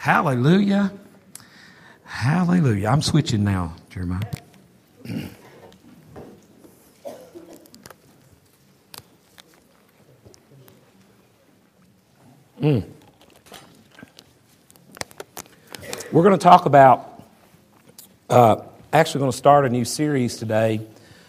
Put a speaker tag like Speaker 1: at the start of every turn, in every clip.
Speaker 1: Hallelujah. Hallelujah. I'm switching now, Jeremiah. We're going to talk about, actually going to start a new series today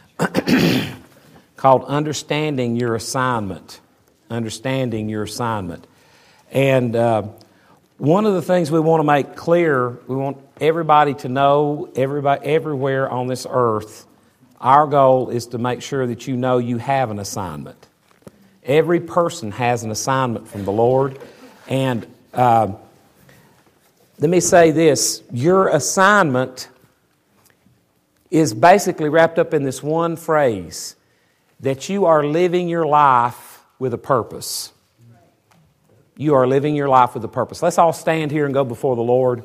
Speaker 1: called Understanding Your Assignment. Understanding Your Assignment. And one of the things we want to make clear, we want everybody to know, everybody everywhere on this earth, our goal is to make sure that you know you have an assignment. Every person has an assignment from the Lord. And let me say this, your assignment is basically wrapped up in this one phrase, that you are living your life with a purpose. You are living your life with a purpose. Let's all stand here and go before the Lord.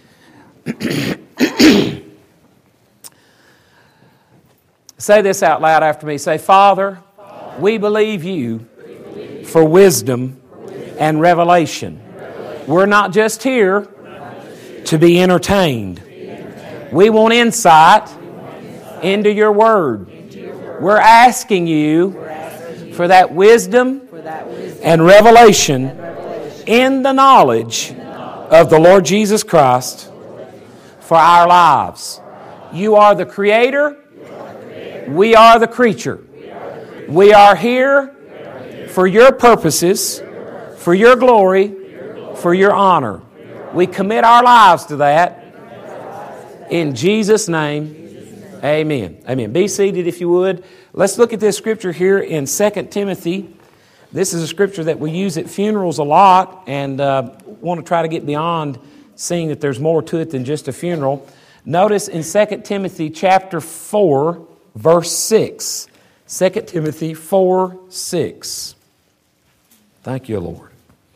Speaker 1: Say this out loud after me. Say, Father, we believe you for wisdom and revelation. We're not just here to be entertained. We want insight into your word. We're asking you for that wisdom and revelation in the knowledge of the Lord Jesus Christ for our lives. You are the Creator. We are the creature. We are here for your purposes, for your glory, for your honor. We commit our lives to that. In Jesus' name, amen. Amen. Be seated if you would. Let's look at this scripture here in 2 Timothy. This is a scripture that we use at funerals a lot, and want to try to get beyond seeing that there's more to it than just a funeral. Notice in 2 Timothy chapter 4, verse 6. 2 Timothy 4, 6. Thank you, Lord.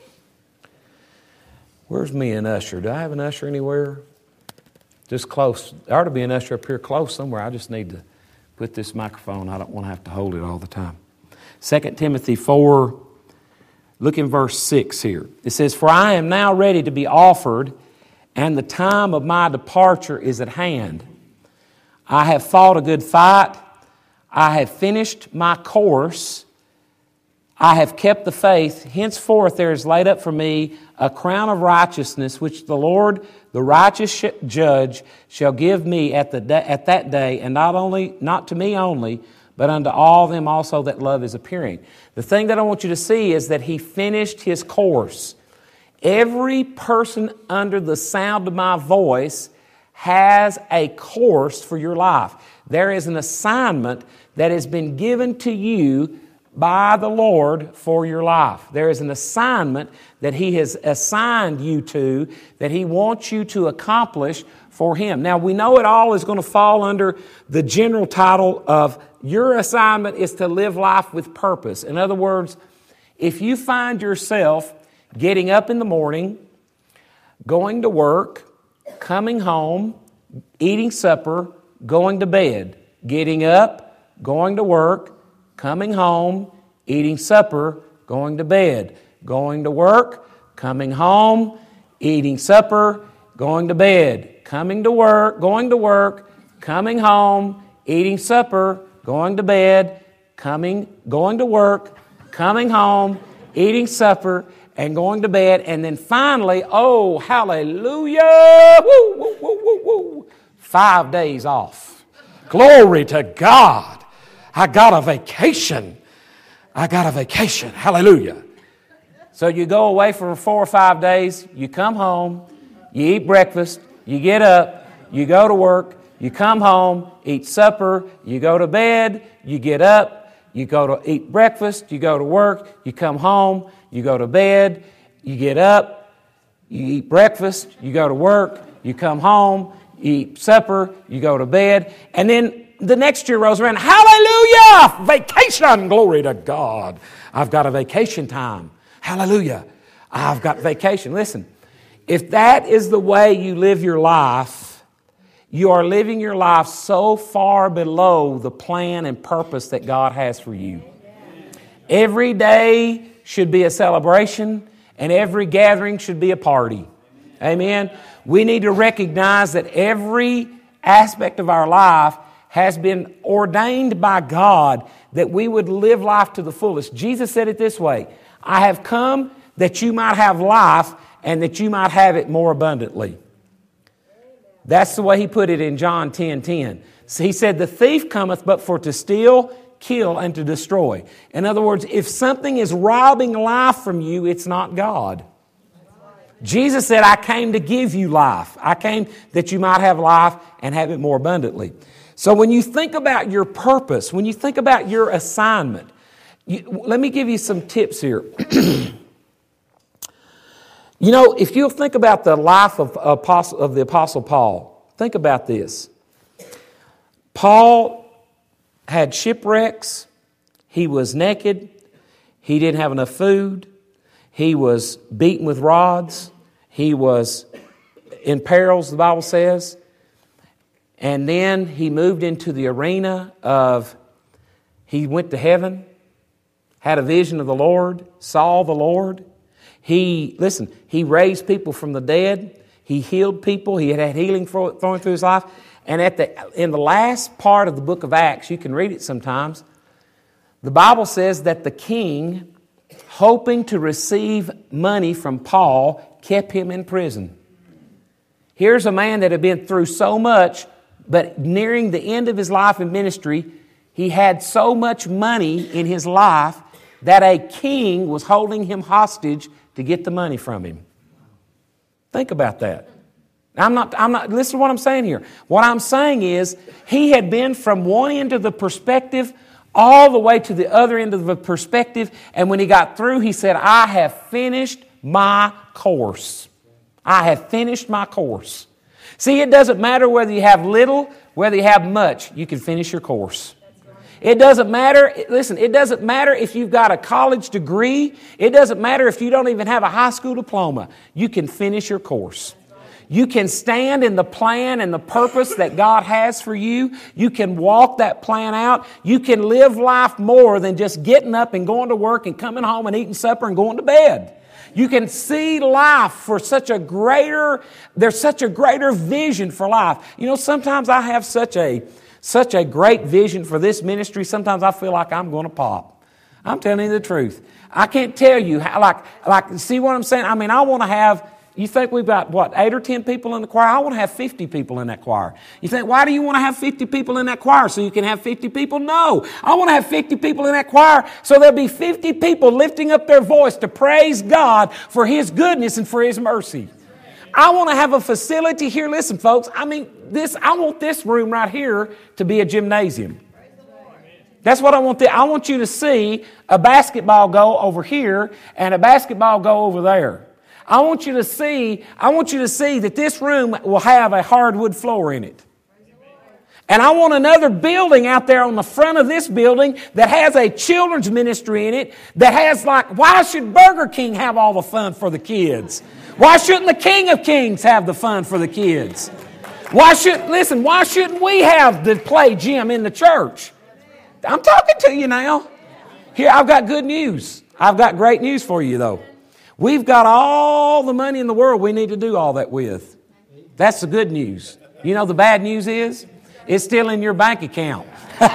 Speaker 1: Where's me and usher? Do I have an usher anywhere? Just close. There ought to be an usher up here close somewhere. I just need to put this microphone. I don't want to have to hold it all the time. 2 Timothy 4, look in verse 6 here. It says, For I am now ready to be offered, and the time of my departure is at hand. I have fought a good fight. I have finished my course. I have kept the faith. Henceforth there is laid up for me a crown of righteousness, which the Lord, the righteous judge, shall give me at that day, and not to me only, but unto all them also that love is appearing. The thing that I want you to see is that he finished his course. Every person under the sound of my voice has a course for your life. There is an assignment that has been given to you by the Lord for your life. There is an assignment that He has assigned you to, that He wants you to accomplish for Him. Now, we know it all is going to fall under the general title of your assignment is to live life with purpose. In other words, if you find yourself getting up in the morning, going to work, coming home, eating supper, going to bed, getting up, going to work, coming home, eating supper, going to bed, going to work, coming home, eating supper, going to bed, coming to work, going to work, coming home, eating supper, going to bed, going to work, coming home, eating supper, and going to bed, and then finally, oh, hallelujah, woo, woo, woo, woo, woo, 5 days off. Glory to God. I got a vacation. Hallelujah. So you go away for 4 or 5 days, you come home, you eat breakfast, you get up, you go to work, you come home, eat supper, you go to bed, you get up, you go to eat breakfast, you go to work, you come home, you go to bed, you get up, you eat breakfast, you go to work, you come home, you eat supper, you go to bed, and then the next year rolls around. Hallelujah! Vacation! Glory to God. I've got a vacation time. Hallelujah. I've got vacation. Listen, if that is the way you live your life, you are living your life so far below the plan and purpose that God has for you. Every day should be a celebration, and every gathering should be a party. Amen. We need to recognize that every aspect of our life has been ordained by God that we would live life to the fullest. Jesus said it this way, I have come that you might have life and that you might have it more abundantly. That's the way he put it in John 10:10. So he said, the thief cometh but for to steal, kill, and to destroy. In other words, if something is robbing life from you, it's not God. Jesus said, I came to give you life. I came that you might have life and have it more abundantly. So when you think about your purpose, when you think about your assignment, let me give you some tips here. You know, if you'll think about the life of the Apostle Paul, think about this. Paul had shipwrecks. He was naked. He didn't have enough food. He was beaten with rods. He was in perils, the Bible says. And then he moved into the arena of, he went to heaven, had a vision of the Lord, saw the Lord. He raised people from the dead. He healed people. He had healing flowing through his life. And in the last part of the book of Acts, you can read it sometimes, the Bible says that the king, hoping to receive money from Paul, kept him in prison. Here's a man that had been through so much, but nearing the end of his life in ministry, he had so much money in his life that a king was holding him hostage to get the money from him. Think about that. I'm not, listen to what I'm saying here. What I'm saying is, he had been from one end of the perspective all the way to the other end of the perspective, and when he got through, he said, I have finished my course. I have finished my course. See, it doesn't matter whether you have little, whether you have much, you can finish your course. It doesn't matter, listen, it doesn't matter if you've got a college degree. It doesn't matter if you don't even have a high school diploma. You can finish your course. You can stand in the plan and the purpose that God has for you. You can walk that plan out. You can live life more than just getting up and going to work and coming home and eating supper and going to bed. You can see life for there's such a greater vision for life. You know, sometimes I have such a great vision for this ministry. Sometimes I feel like I'm going to pop. I'm telling you the truth. I can't tell you how, see what I'm saying? I mean, I want to have, you think we've got, 8 or 10 people in the choir? I want to have 50 people in that choir. You think, why do you want to have 50 people in that choir? So you can have 50 people? No. I want to have 50 people in that choir so there'll be 50 people lifting up their voice to praise God for His goodness and for His mercy. I want to have a facility here. Listen, folks, I want this room right here to be a gymnasium. That's what I want. I want you to see a basketball go over here and a basketball go over there. I want you to see that this room will have a hardwood floor in it. And I want another building out there on the front of this building that has a children's ministry in it that has why should Burger King have all the fun for the kids? Why shouldn't the King of Kings have the fun for the kids? Why shouldn't we have the play gym in the church? I'm talking to you now. Here, I've got good news. I've got great news for you, though. We've got all the money in the world we need to do all that with. That's the good news. You know the bad news is? It's still in your bank account.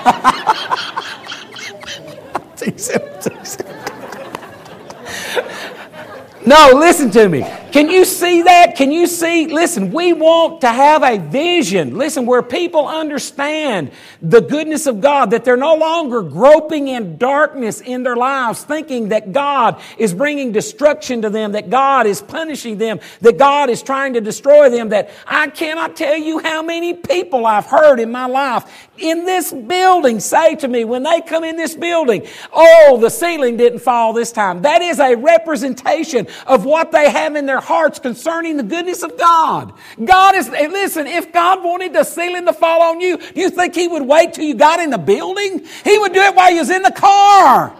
Speaker 1: No, listen to me. Can you see that? Listen, we want to have a vision. Listen, where people understand the goodness of God, that they're no longer groping in darkness in their lives, thinking that God is bringing destruction to them, that God is punishing them, that God is trying to destroy them, that I cannot tell you how many people I've heard in my life in this building say to me when they come in this building, oh, the ceiling didn't fall this time. That is a representation of what they have in their hearts concerning the goodness of God. Listen, if God wanted the ceiling to fall on you, do you think He would wait till you got in the building? He would do it while you was in the car.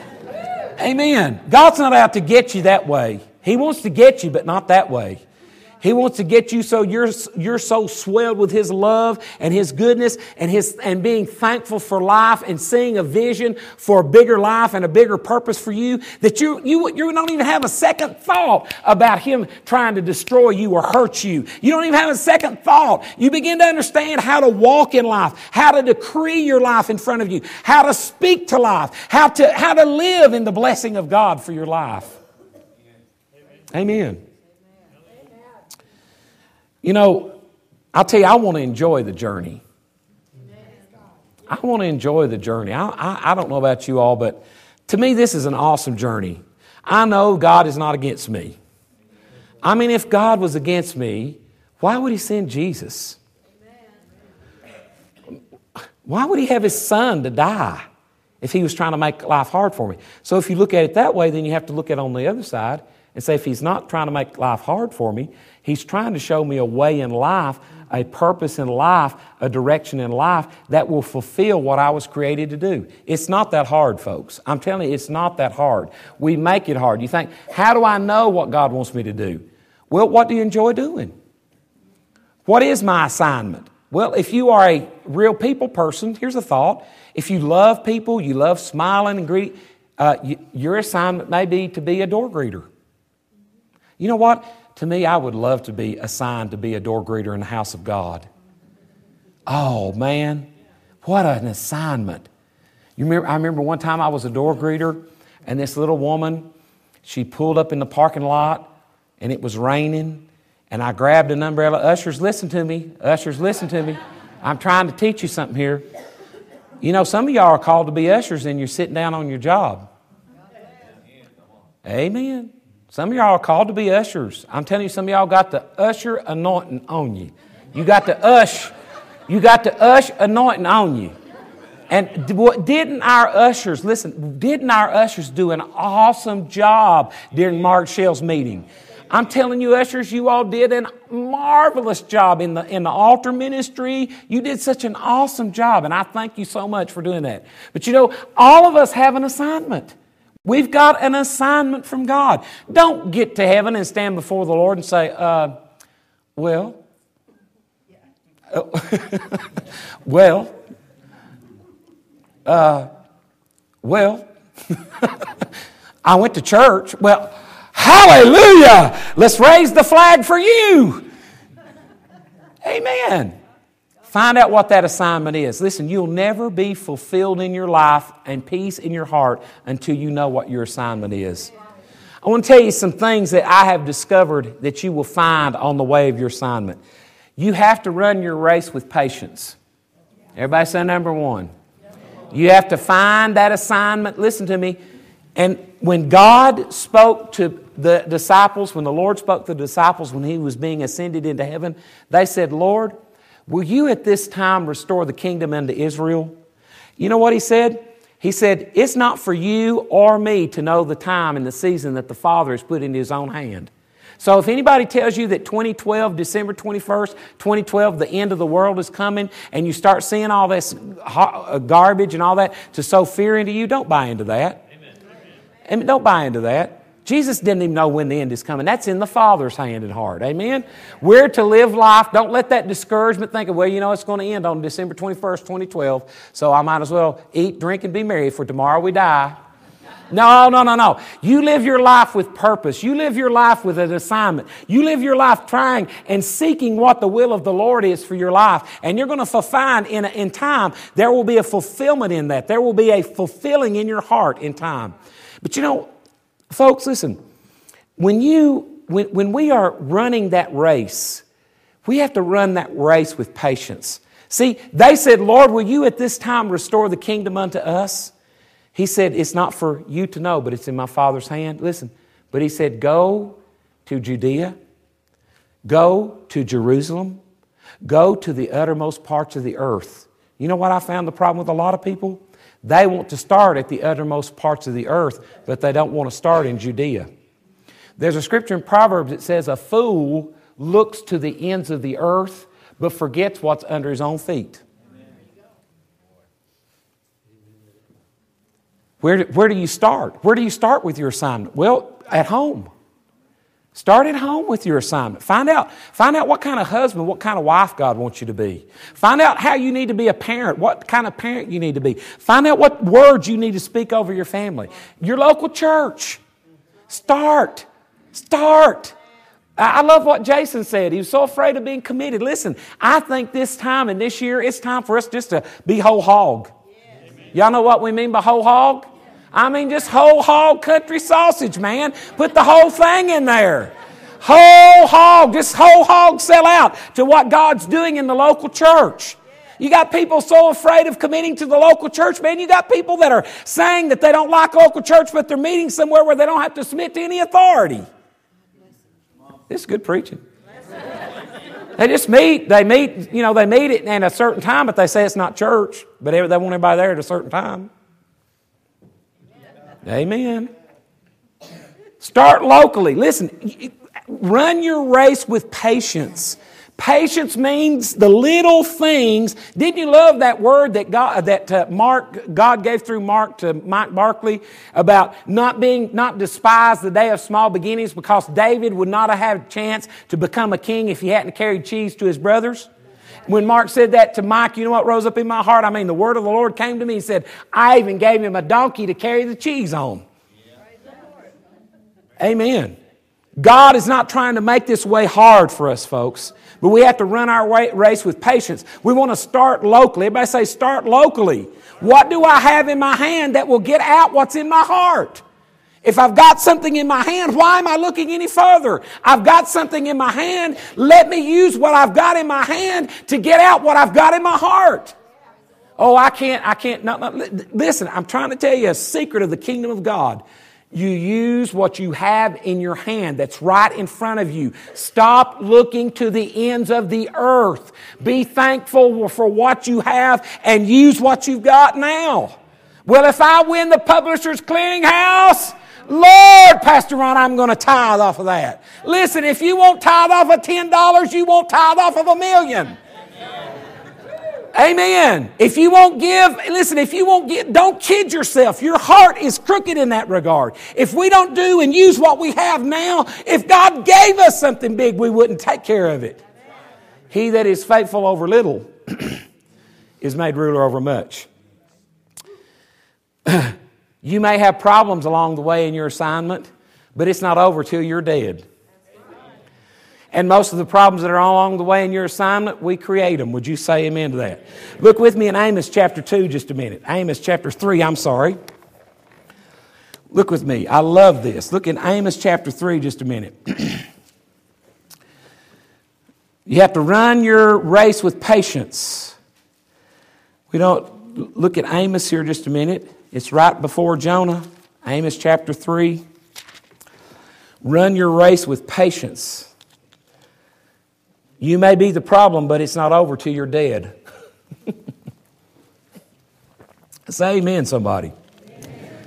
Speaker 1: Amen. God's not out to get you that way. He wants to get you, but not that way. He wants to get you so you're so swelled with His love and His goodness and being thankful for life and seeing a vision for a bigger life and a bigger purpose for you that you don't even have a second thought about Him trying to destroy you or hurt you. You don't even have a second thought. You begin to understand how to walk in life, how to decree your life in front of you, how to speak to life, how to live in the blessing of God for your life. Amen. You know, I'll tell you, I want to enjoy the journey. I want to enjoy the journey. I don't know about you all, but to me, this is an awesome journey. I know God is not against me. I mean, if God was against me, why would He send Jesus? Why would He have His Son to die if He was trying to make life hard for me? So if you look at it that way, then you have to look at it on the other side and say, if He's not trying to make life hard for me, He's trying to show me a way in life, a purpose in life, a direction in life that will fulfill what I was created to do. It's not that hard, folks. I'm telling you, it's not that hard. We make it hard. You think, how do I know what God wants me to do? Well, what do you enjoy doing? What is my assignment? Well, if you are a real people person, here's a thought. If you love people, you love smiling and greeting, your assignment may be to be a door greeter. You know what? To me, I would love to be assigned to be a door greeter in the house of God. Oh, man, what an assignment. I remember one time I was a door greeter, and this little woman, she pulled up in the parking lot, and it was raining, and I grabbed an umbrella. Ushers, listen to me. Ushers, listen to me. I'm trying to teach you something here. You know, some of y'all are called to be ushers, and you're sitting down on your job. Amen. Some of y'all are called to be ushers. I'm telling you, some of y'all got the usher anointing on you. You got the ush anointing on you. And didn't our ushers do an awesome job during Mark Shell's meeting? I'm telling you, ushers, you all did a marvelous job in the altar ministry. You did such an awesome job, and I thank you so much for doing that. But you know, all of us have an assignment. We've got an assignment from God. Don't get to heaven and stand before the Lord and say, well, I went to church. Well, hallelujah! Let's raise the flag for you. Amen. Find out what that assignment is. Listen, you'll never be fulfilled in your life and peace in your heart until you know what your assignment is. I want to tell you some things that I have discovered that you will find on the way of your assignment. You have to run your race with patience. Everybody say number one. You have to find that assignment. Listen to me. And when God spoke to the disciples, when the Lord spoke to the disciples when He was being ascended into heaven, they said, Lord, will you at this time restore the kingdom unto Israel? You know what He said? He said, it's not for you or me to know the time and the season that the Father has put into His own hand. So if anybody tells you that 2012, December 21st, 2012, the end of the world is coming, and you start seeing all this garbage and all that to sow fear into you, don't buy into that. Amen. Don't buy into that. Jesus didn't even know when the end is coming. That's in the Father's hand and heart. Amen? We're to live life. Don't let that discouragement think of, well, you know, it's going to end on December 21st, 2012, so I might as well eat, drink, and be merry, for tomorrow we die. No. You live your life with purpose. You live your life with an assignment. You live your life trying and seeking what the will of the Lord is for your life. And you're going to find in time, there will be a fulfillment in that. There will be a fulfilling in your heart in time. But you know, folks, listen, when we are running that race, we have to run that race with patience. See, they said, Lord, will you at this time restore the kingdom unto us? He said, it's not for you to know, but it's in my Father's hand. Listen, but He said, go to Judea, go to Jerusalem, go to the uttermost parts of the earth. You know what I found the problem with a lot of people? They want to start at the uttermost parts of the earth, but they don't want to start in Judea. There's a scripture in Proverbs that says, a fool looks to the ends of the earth, but forgets what's under his own feet. Where do you start? Where do you start with your assignment? Well, at home. Start at home with your assignment. Find out what kind of husband, what kind of wife God wants you to be. Find out how you need to be a parent, what kind of parent you need to be. Find out what words you need to speak over your family. Your local church. Start. I love what Jason said. He was so afraid of being committed. Listen, I think this time and this year, it's time for us just to be whole hog. Y'all know what we mean by whole hog? I mean just whole hog country sausage, man. Put the whole thing in there. Whole hog. Just whole hog sell out to what God's doing in the local church. You got people so afraid of committing to the local church, man. You got people that are saying that they don't like local church, but they're meeting somewhere where they don't have to submit to any authority. This is good preaching. They just meet. They meet it at a certain time, but they say it's not church. But they want everybody there at a certain time. Amen. Start locally. Listen, run your race with patience. Patience means the little things. Didn't you love that word that God gave through Mark to Mike Barkley about not despise the day of small beginnings, because David would not have had a chance to become a king if he hadn't carried cheese to his brothers? When Mark said that to Mike, you know what rose up in my heart? I mean, the word of the Lord came to me and said, I even gave him a donkey to carry the cheese on. Amen. God is not trying to make this way hard for us, folks. But we have to run our race with patience. We want to start locally. Everybody say, start locally. What do I have in my hand that will get out what's in my heart? If I've got something in my hand, why am I looking any further? I've got something in my hand. Let me use what I've got in my hand to get out what I've got in my heart. Oh, I can't. No, listen, I'm trying to tell you a secret of the kingdom of God. You use what you have in your hand that's right in front of you. Stop looking to the ends of the earth. Be thankful for what you have and use what you've got now. Well, if I win the Publishers Clearinghouse, Lord, Pastor Ron, I'm going to tithe off of that. Listen, if you won't tithe off of $10, you won't tithe off of $1 million. Amen. If you won't give, don't kid yourself. Your heart is crooked in that regard. If we don't do and use what we have now, if God gave us something big, we wouldn't take care of it. He that is faithful over little is made ruler over much. You may have problems along the way in your assignment, but it's not over till you're dead. And most of the problems that are along the way in your assignment, we create them. Would you say amen to that? Look with me in Amos chapter 2 just a minute. Amos chapter 3, I'm sorry. Look with me. I love this. Look in Amos chapter 3 just a minute. You have to run your race with patience. We don't look at Amos here just a minute. It's right before Jonah. Amos chapter 3. Run your race with patience. You may be the problem, but it's not over till you're dead. Say amen, somebody. Amen.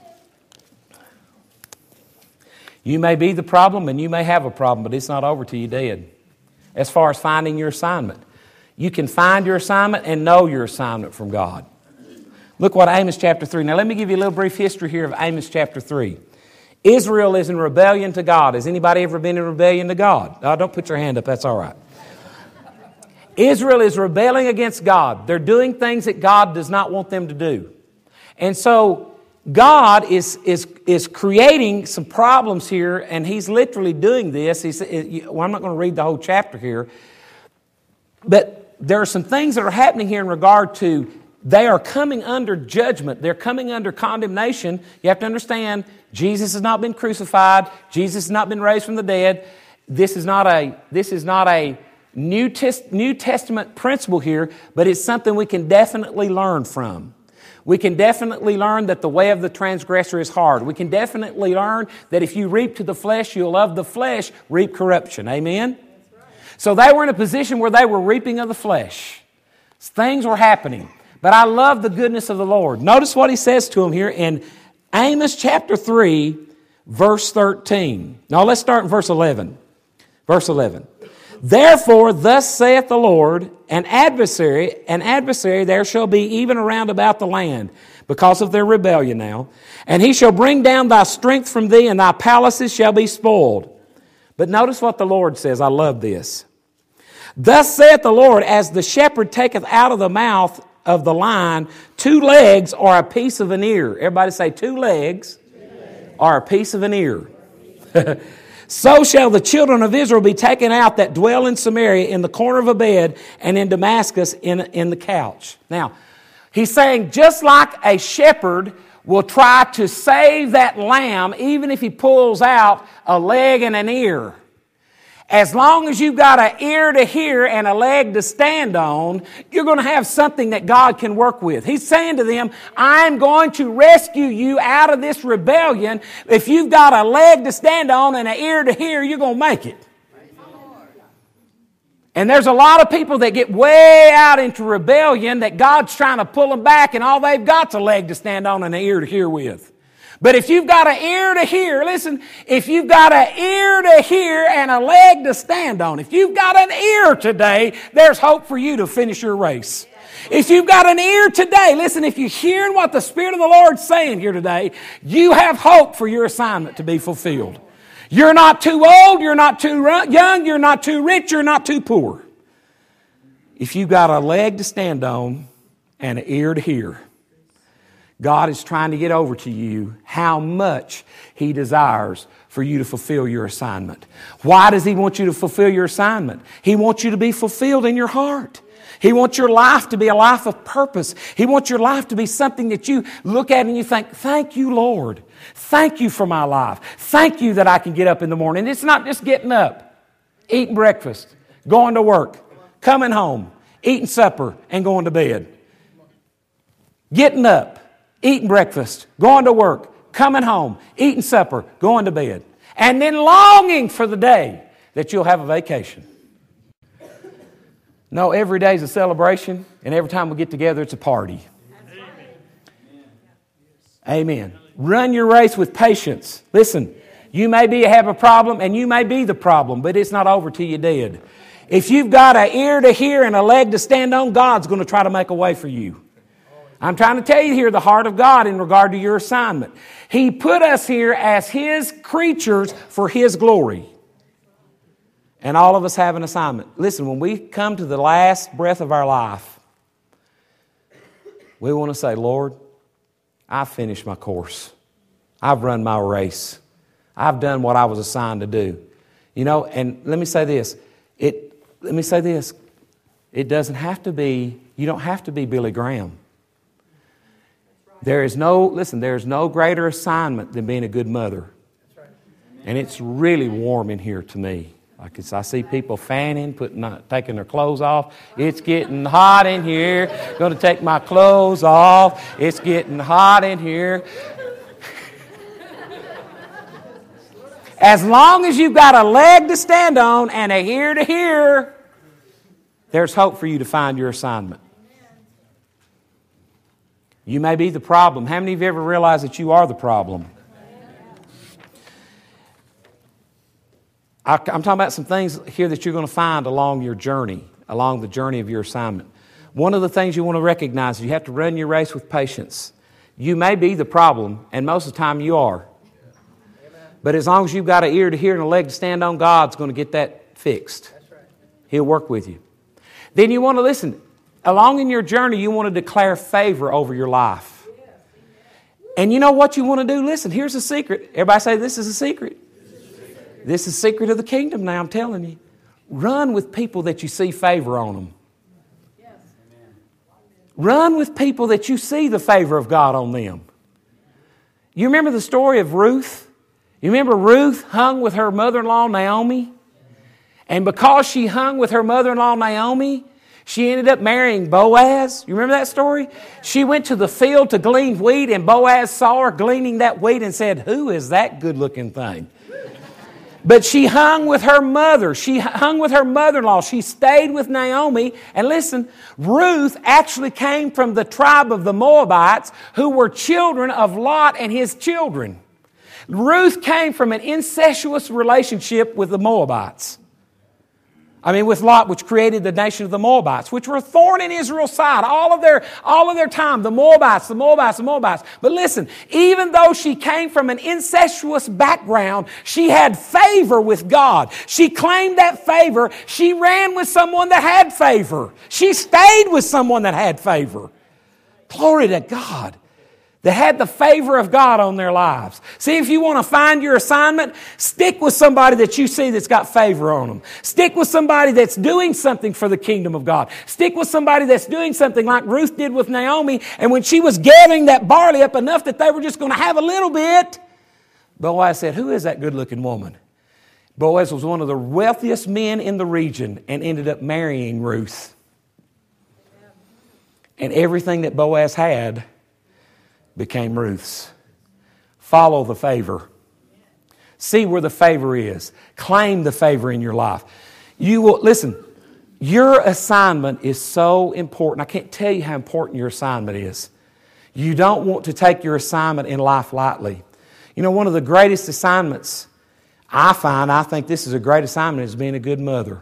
Speaker 1: You may be the problem and you may have a problem, but it's not over till you're dead. As far as finding your assignment. You can find your assignment and know your assignment from God. Look what Amos chapter 3. Now let me give you a little brief history here of Amos chapter 3. Israel is in rebellion to God. Has anybody ever been in rebellion to God? Oh, don't put your hand up. That's all right. Israel is rebelling against God. They're doing things that God does not want them to do. And so God is creating some problems here, and He's literally doing this. I'm not going to read the whole chapter here, but there are some things that are happening here in regard to they are coming under judgment. They're coming under condemnation. You have to understand, Jesus has not been crucified. Jesus has not been raised from the dead. This is not a New Testament principle here, but it's something we can definitely learn from. We can definitely learn that the way of the transgressor is hard. We can definitely learn that if you reap to the flesh, you'll of the flesh reap corruption. Amen? Right. So they were in a position where they were reaping of the flesh. Things were happening. But I love the goodness of the Lord. Notice what He says to them here in Amos chapter 3, verse 13. Now let's start in verse 11. Verse 11. Therefore, thus saith the Lord, an adversary there shall be even around about the land, because of their rebellion now. And he shall bring down thy strength from thee, and thy palaces shall be spoiled. But notice what the Lord says. I love this. Thus saith the Lord, as the shepherd taketh out of the mouth of the lion 2 legs or a piece of an ear. Everybody say 2 legs or a piece of an ear. So shall the children of Israel be taken out that dwell in Samaria in the corner of a bed and in Damascus in the couch. Now, he's saying just like a shepherd will try to save that lamb even if he pulls out a leg and an ear. As long as you've got an ear to hear and a leg to stand on, you're going to have something that God can work with. He's saying to them, I'm going to rescue you out of this rebellion. If you've got a leg to stand on and an ear to hear, you're going to make it. And there's a lot of people that get way out into rebellion that God's trying to pull them back, and all they've got's a leg to stand on and an ear to hear with. But if you've got an ear to hear, listen, if you've got an ear to hear and a leg to stand on, if you've got an ear today, there's hope for you to finish your race. If you've got an ear today, listen, if you're hearing what the Spirit of the Lord's saying here today, you have hope for your assignment to be fulfilled. You're not too old, you're not too young, you're not too rich, you're not too poor. If you've got a leg to stand on and an ear to hear, God is trying to get over to you how much He desires for you to fulfill your assignment. Why does He want you to fulfill your assignment? He wants you to be fulfilled in your heart. He wants your life to be a life of purpose. He wants your life to be something that you look at and you think, thank you, Lord. Thank you for my life. Thank you that I can get up in the morning. It's not just getting up, eating breakfast, going to work, coming home, eating supper, and going to bed. Getting up, eating breakfast, going to work, coming home, eating supper, going to bed. And then longing for the day that you'll have a vacation. No, every day is a celebration, and every time we get together, it's a party. Amen. Run your race with patience. Listen, you may have a problem, and you may be the problem, but it's not over till you're dead. If you've got an ear to hear and a leg to stand on, God's going to try to make a way for you. I'm trying to tell you here the heart of God in regard to your assignment. He put us here as His creatures for His glory. And all of us have an assignment. Listen, when we come to the last breath of our life, we want to say, Lord, I've finished my course. I've run my race. I've done what I was assigned to do. You know, and let me say this. It doesn't have to be, you don't have to be Billy Graham. There's no greater assignment than being a good mother. And it's really warm in here to me. I see people fanning, taking their clothes off. It's getting hot in here. Going to take my clothes off. It's getting hot in here. As long as you've got a leg to stand on and a ear to hear, there's hope for you to find your assignment. You may be the problem. How many of you ever realized that you are the problem? I'm talking about some things here that you're going to find along your journey, along the journey of your assignment. One of the things you want to recognize is you have to run your race with patience. You may be the problem, and most of the time you are. But as long as you've got an ear to hear and a leg to stand on, God's going to get that fixed. He'll work with you. Then you want to listen. Along in your journey, you want to declare favor over your life. And you know what you want to do? Listen, here's a secret. Everybody say, this is a secret. This is the secret of the kingdom now, I'm telling you. Run with people that you see favor on them. Yes. Run with people that you see the favor of God on them. You remember the story of Ruth? You remember Ruth hung with her mother-in-law Naomi? And because she hung with her mother-in-law Naomi, she ended up marrying Boaz. You remember that story? She went to the field to glean wheat, and Boaz saw her gleaning that wheat and said, who is that good-looking thing? But she hung with her mother. She hung with her mother-in-law. She stayed with Naomi. And listen, Ruth actually came from the tribe of the Moabites, who were children of Lot and his children. Ruth came from an incestuous relationship with the Moabites. With Lot, which created the nation of the Moabites, which were a thorn in Israel's side all of their time. The Moabites. But listen, even though she came from an incestuous background, she had favor with God. She claimed that favor. She ran with someone that had favor. She stayed with someone that had favor. Glory to God. That had the favor of God on their lives. See, if you want to find your assignment, stick with somebody that you see that's got favor on them. Stick with somebody that's doing something for the kingdom of God. Stick with somebody that's doing something like Ruth did with Naomi, and when she was gathering that barley up enough that they were just going to have a little bit, Boaz said, "Who is that good-looking woman?" Boaz was one of the wealthiest men in the region and ended up marrying Ruth. And everything that Boaz had became Ruth's. Follow the favor. See where the favor is. Claim the favor in your life. You will, listen, your assignment is so important. I can't tell you how important your assignment is. You don't want to take your assignment in life lightly. One of the greatest assignments I think this is a great assignment, is being a good mother.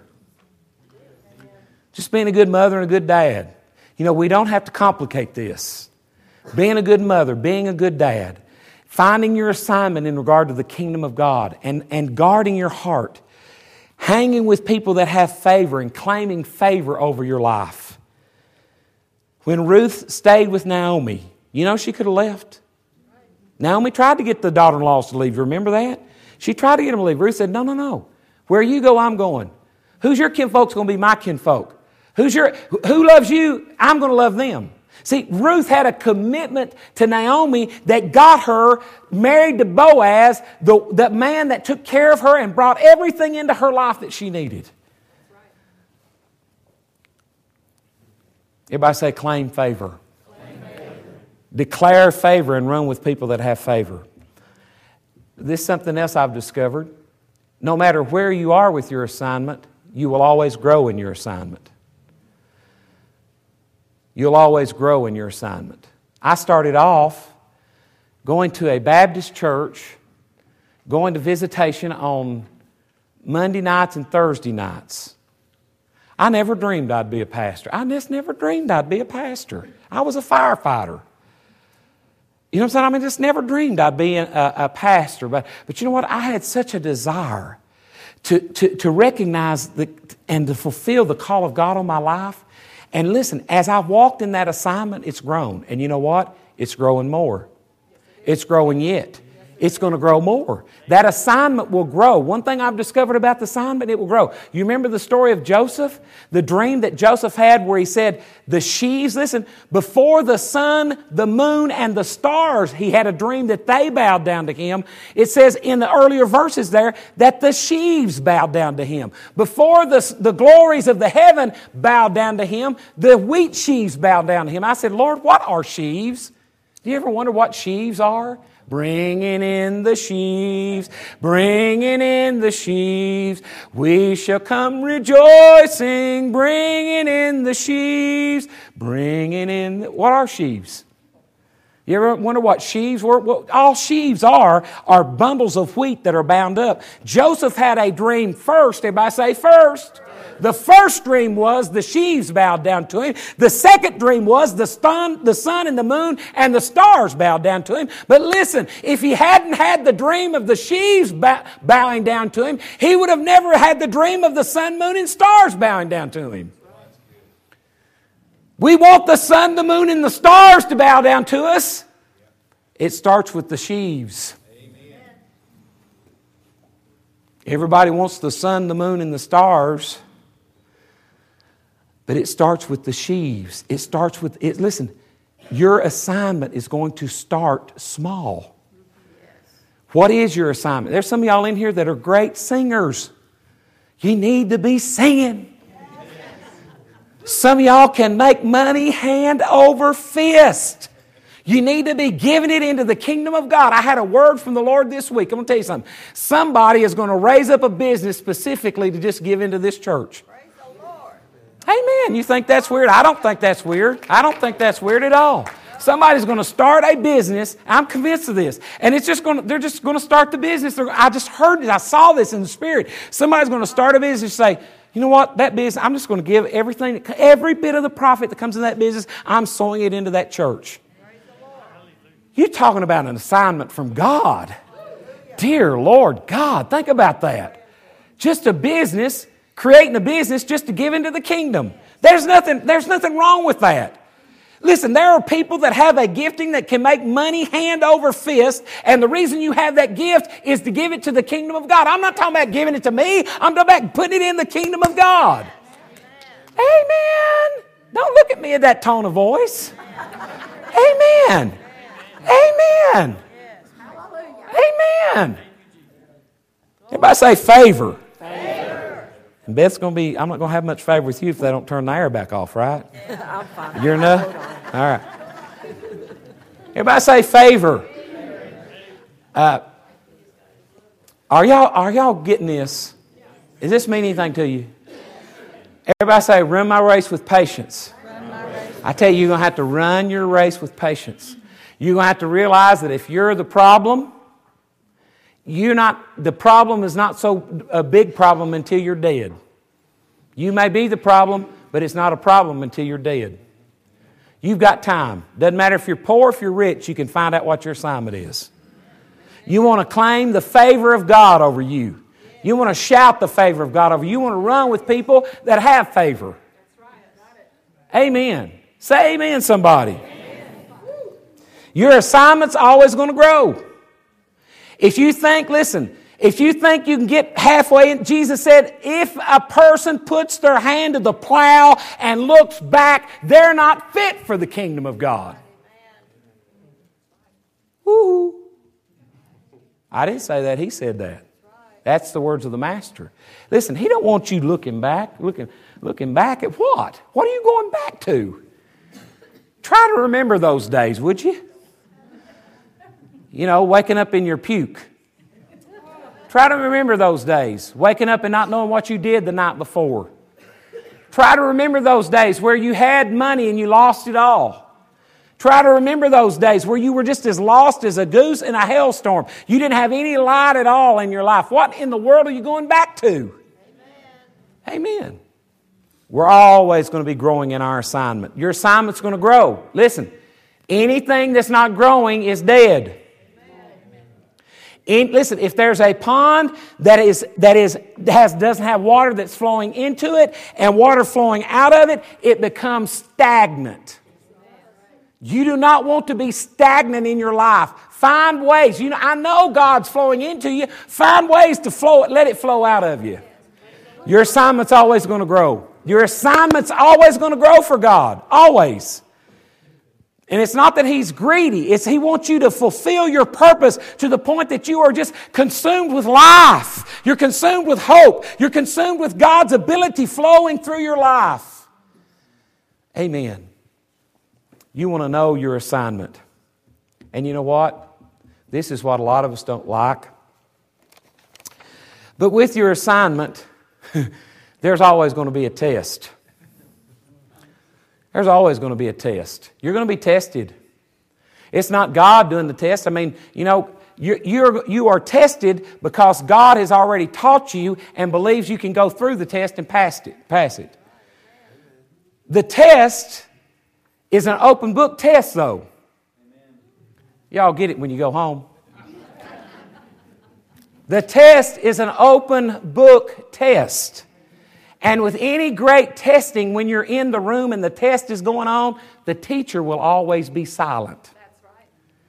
Speaker 1: Just being a good mother and a good dad. We don't have to complicate this. Being a good mother, being a good dad, finding your assignment in regard to the kingdom of God and guarding your heart, hanging with people that have favor and claiming favor over your life. When Ruth stayed with Naomi, she could have left. Naomi tried to get the daughter-in-laws to leave. You remember that? She tried to get them to leave. Ruth said, no. Where you go, I'm going. Who's your kinfolk's going to be my kinfolk? Who loves you? I'm going to love them. See, Ruth had a commitment to Naomi that got her married to Boaz, the man that took care of her and brought everything into her life that she needed. Everybody say, claim favor. Declare favor and run with people that have favor. This is something else I've discovered. No matter where you are with your assignment, you will always grow in your assignment. You'll always grow in your assignment. I started off going to a Baptist church, going to visitation on Monday nights and Thursday nights. I never dreamed I'd be a pastor. I just never dreamed I'd be a pastor. I was a firefighter. You know what I'm saying? Just never dreamed I'd be a pastor. But you know what? I had such a desire to recognize and to fulfill the call of God on my life. And listen, as I walked in that assignment, it's grown. And you know what? It's growing more. It's growing yet. It's going to grow more. That assignment will grow. One thing I've discovered about the assignment, it will grow. You remember the story of Joseph? The dream that Joseph had where he said, the sheaves, listen, before the sun, the moon, and the stars, he had a dream that they bowed down to him. It says in the earlier verses there that the sheaves bowed down to him. Before the glories of the heaven bowed down to him, the wheat sheaves bowed down to him. I said, Lord, what are sheaves? Do you ever wonder what sheaves are? Bringing in the sheaves, bringing in the sheaves. We shall come rejoicing, bringing in the sheaves, bringing in... What are sheaves? You ever wonder what sheaves were? Well, all sheaves are bundles of wheat that are bound up. Joseph had a dream first. Everybody say first. The first dream was the sheaves bowed down to him. The second dream was the sun and the moon and the stars bowed down to him. But listen, if he hadn't had the dream of the sheaves bowing down to him, he would have never had the dream of the sun, moon, and stars bowing down to him. We want the sun, the moon, and the stars to bow down to us. It starts with the sheaves. Amen. Everybody wants the sun, the moon, and the stars. But it starts with the sheaves. It starts with it. Listen, your assignment is going to start small. What is your assignment? There's some of y'all in here that are great singers. You need to be singing. Some of y'all can make money hand over fist. You need to be giving it into the kingdom of God. I had a word from the Lord this week. I'm going to tell you something. Somebody is going to raise up a business specifically to just give into this church. Amen. You think that's weird? I don't think that's weird. I don't think that's weird at all. Somebody's going to start a business. I'm convinced of this. And they're just going to start the business. I just heard it. I saw this in the spirit. Somebody's going to start a business and say, You know what? That business, I'm just going to give everything, every bit of the profit that comes in that business, I'm sowing it into that church. You're talking about an assignment from God. Dear Lord God, think about that. Just a business, creating a business just to give into the kingdom. There's nothing wrong with that. Listen, there are people that have a gifting that can make money hand over fist, and the reason you have that gift is to give it to the kingdom of God. I'm not talking about giving it to me. I'm talking about putting it in the kingdom of God. Amen. Don't look at me in that tone of voice. Amen. Amen. Amen. Everybody say favor. And Beth's going to be, I'm not going to have much favor with you if they don't turn the air back off, right?
Speaker 2: I'm fine.
Speaker 1: You're enough? All right. Everybody say favor. Are y'all getting this? Does this mean anything to you? Everybody say, run my race with patience. I tell you, you're going to have to run your race with patience. You're going to have to realize that if you're the problem, the problem is not so a big problem until you're dead. You may be the problem, but it's not a problem until you're dead. You've got time. Doesn't matter if you're poor, if you're rich, you can find out what your assignment is. You want to claim the favor of God over you. You want to shout the favor of God over you. You want to run with people that have favor. Amen. Say amen, somebody. Your assignment's always going to grow. If you think you can get halfway in, Jesus said, if a person puts their hand to the plow and looks back, they're not fit for the kingdom of God. Woo. I didn't say that. He said that. That's the words of the Master. Listen, He don't want you looking back. Looking back at what? What are you going back to? Try to remember those days, would you? You know, waking up in your puke. Try to remember those days. Waking up and not knowing what you did the night before. Try to remember those days where you had money and you lost it all. Try to remember those days where you were just as lost as a goose in a hailstorm. You didn't have any light at all in your life. What in the world are you going back to? Amen. We're always going to be growing in our assignment. Your assignment's going to grow. Listen, anything that's not growing is dead. Listen, if there's a pond that doesn't have water that's flowing into it and water flowing out of it, it becomes stagnant. You do not want to be stagnant in your life. Find ways. I know God's flowing into you. Find ways to flow it. Let it flow out of you. Your assignment's always going to grow. Your assignment's always going to grow for God. Always. And it's not that He's greedy. It's He wants you to fulfill your purpose to the point that you are just consumed with life. You're consumed with hope. You're consumed with God's ability flowing through your life. Amen. You want to know your assignment. And you know what? This is what a lot of us don't like. But with your assignment, there's always going to be a test. There's always going to be a test. You're going to be tested. It's not God doing the test. I mean, you are tested because God has already taught you and believes you can go through the test and pass it. The test is an open book test, though. Y'all get it when you go home. The test is an open book test. And with any great testing, when you're in the room and the test is going on, the teacher will always be silent.
Speaker 2: That's right.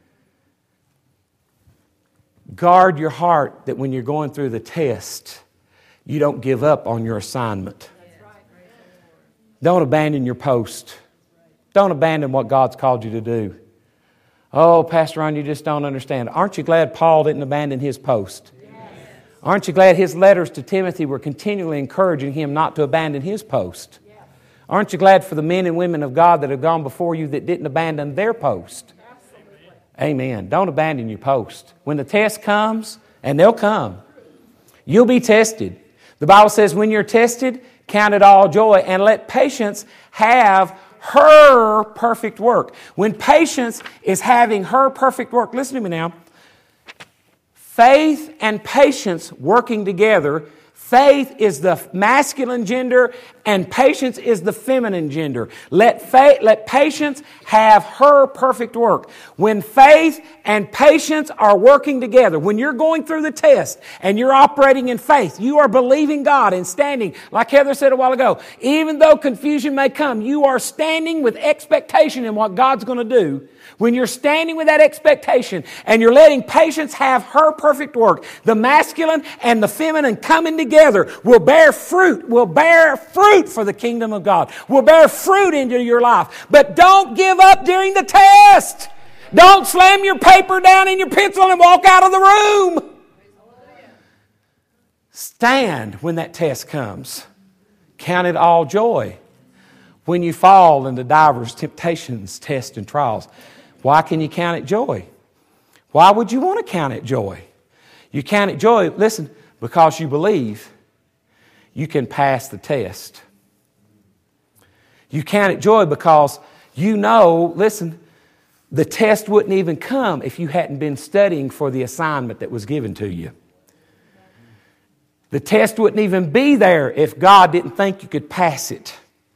Speaker 1: Guard your heart that when you're going through the test, you don't give up on your assignment.
Speaker 2: That's right.
Speaker 1: Don't abandon your post. Don't abandon what God's called you to do. Oh, Pastor Ron, you just don't understand. Aren't you glad Paul didn't abandon his post? Aren't you glad his letters to Timothy were continually encouraging him not to abandon his post? Yeah. Aren't you glad for the men and women of God that have gone before you that didn't abandon their post? Absolutely. Amen. Don't abandon your post. When the test comes, and they'll come, you'll be tested. The Bible says when you're tested, count it all joy and let patience have her perfect work. When patience is having her perfect work, listen to me now. Faith and patience working together, Faith is the masculine gender and patience is the feminine gender. Let patience have her perfect work. When faith and patience are working together, when you're going through the test and you're operating in faith, you are believing God and standing, like Heather said a while ago, even though confusion may come, you are standing with expectation in what God's going to do. When you're standing with that expectation and you're letting patience have her perfect work, the masculine and the feminine coming together will bear fruit for the kingdom of God, will bear fruit into your life. But don't give up during the test. Don't slam your paper down in your pencil and walk out of the room. Stand when that test comes. Count it all joy when you fall into divers temptations, tests, and trials. Why can you count it joy? Why would you want to count it joy? You count it joy, listen, because you believe you can pass the test. You count it joy because you know, listen, the test wouldn't even come if you hadn't been studying for the assignment that was given to you. The test wouldn't even be there if God didn't think you could pass it.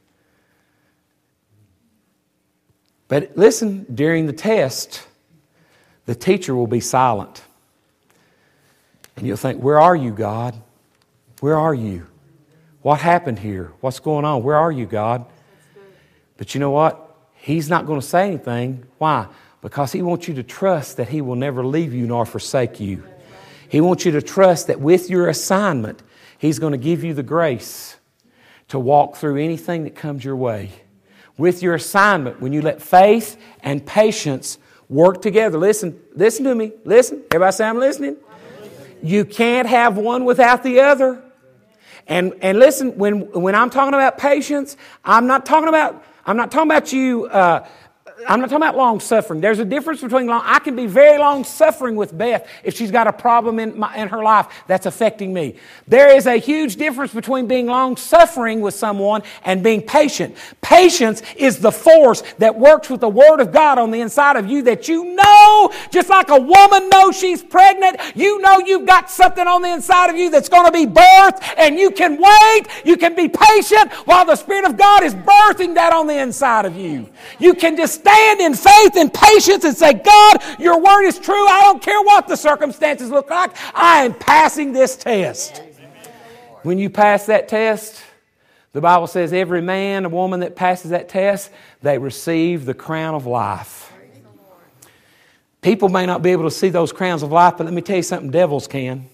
Speaker 1: But listen, during the test, the teacher will be silent. And you'll think, where are you, God? Where are you? What happened here? What's going on? Where are you, God? But you know what? He's not going to say anything. Why? Because He wants you to trust that He will never leave you nor forsake you. He wants you to trust that with your assignment, He's going to give you the grace to walk through anything that comes your way. With your assignment, when you let faith and patience work together. Listen to me. Listen. Everybody say I'm listening? You can't have one without the other. And listen, when I'm talking about patience, I'm not talking about you. I'm not talking about long suffering. There's a difference between I can be very long suffering with Beth if she's got a problem in her life that's affecting me. There is a huge difference between being long suffering with someone and being patient. Patience is the force that works with the Word of God on the inside of you that you know, just like a woman knows she's pregnant, you know you've got something on the inside of you that's going to be birthed, and you can wait, you can be patient while the Spirit of God is birthing that on the inside of you. You can just stand in faith and patience and say, God, your word is true. I don't care what the circumstances look like. I am passing this test. When you pass that test, the Bible says every man, a woman that passes that test, they receive the crown of life. People may not be able to see those crowns of life, but let me tell you something, devils can.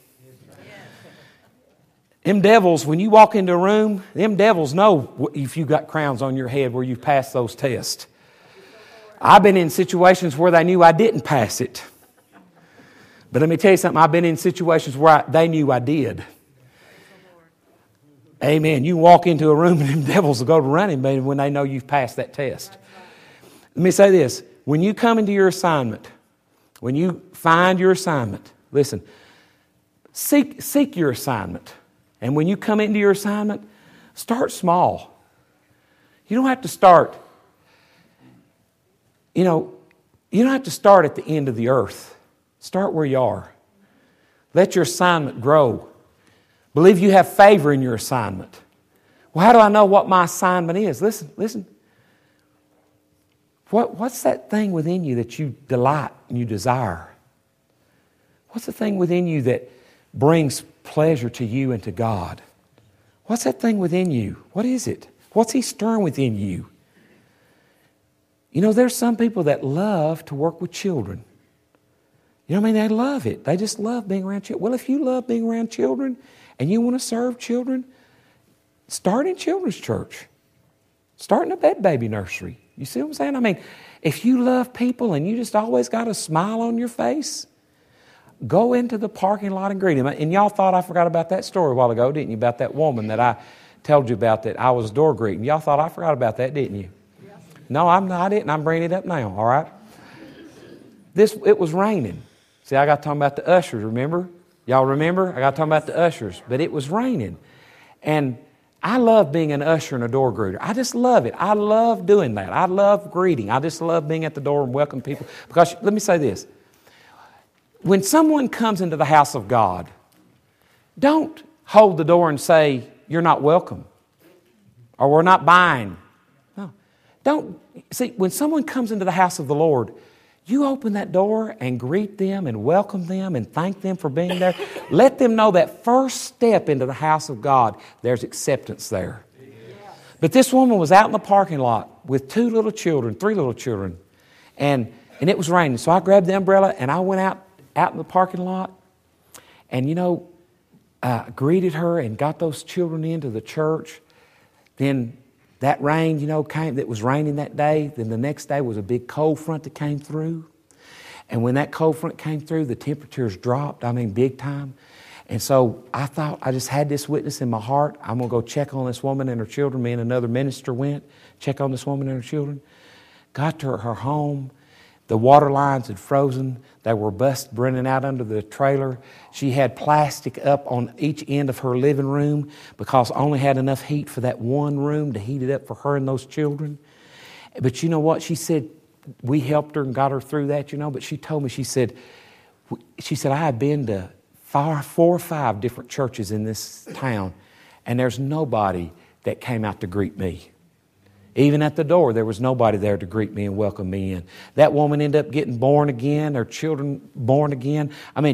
Speaker 1: Them devils, when you walk into a room, them devils know if you've got crowns on your head where you've passed those tests. I've been in situations where they knew I didn't pass it. But let me tell you something, I've been in situations where they knew I did. Amen. You walk into a room and them devils will go to running when they know you've passed that test. Let me say this. When you come into your assignment, when you find your assignment, listen, seek your assignment. And when you come into your assignment, start small. You don't have to start, you don't have to start at the end of the earth. Start where you are. Let your assignment grow. Believe you have favor in your assignment. Well, how do I know what my assignment is? Listen. What's that thing within you that you delight and you desire? What's the thing within you that brings pleasure to you and to God? What's that thing within you? What is it? What's He stirring within you? You know, there's some people that love to work with children. You know what I mean? They love it. They just love being around children. Well, if you love being around children and you want to serve children, start in children's church. Start in a bed baby nursery. You see what I'm saying? I mean, if you love people and you just always got a smile on your face, go into the parking lot and greet them. And y'all thought I forgot about that story a while ago, didn't you? About that woman that I told you about that I was door greeting. Y'all thought I forgot about that, didn't you? No, I didn't. I'm bringing it up now, all right? It was raining. See, I got talking about the ushers, remember? Y'all remember? I got talking about the ushers. But it was raining. And I love being an usher and a door greeter. I just love it. I love doing that. I love greeting. I just love being at the door and welcoming people. Because, let me say this. When someone comes into the house of God, don't hold the door and say, you're not welcome, or we're not buying. No. Don't, see, when someone comes into the house of the Lord, you open that door and greet them and welcome them and thank them for being there. Let them know that first step into the house of God, there's acceptance there. But this woman was out in the parking lot with 3 little children, and it was raining. So I grabbed the umbrella and I went out in the parking lot, and greeted her and got those children into the church. Then that rain, came. It was raining that day. Then the next day was a big cold front that came through. And when that cold front came through, the temperatures dropped, big time. And so I thought, I just had this witness in my heart. I'm going to go check on this woman and her children. Me and another minister went, check on this woman and her children. Got to her home. The water lines had frozen. They were running out under the trailer. She had plastic up on each end of her living room because I only had enough heat for that one room to heat it up for her and those children. But you know what? She said, we helped her and got her through that, but she told me, she said, I have been to 4 or 5 different churches in this town, and there's nobody that came out to greet me. Even at the door, there was nobody there to greet me and welcome me in. That woman ended up getting born again, her children born again.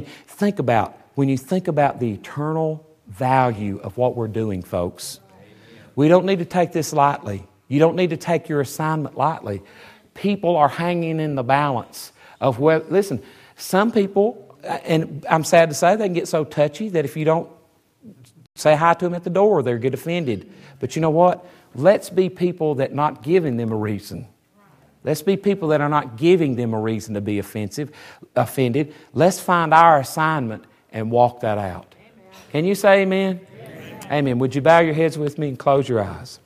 Speaker 1: When you think about the eternal value of what we're doing, folks, we don't need to take this lightly. You don't need to take your assignment lightly. People are hanging in the balance of listen, some people, and I'm sad to say, they can get so touchy that if you don't say hi to them at the door, they'll get offended. But you know what? Let's be people that not giving them a reason. Let's be people that are not giving them a reason to be offended. Let's find our assignment and walk that out. Amen. Can you say amen? Amen? Amen. Would you bow your heads with me and close your eyes?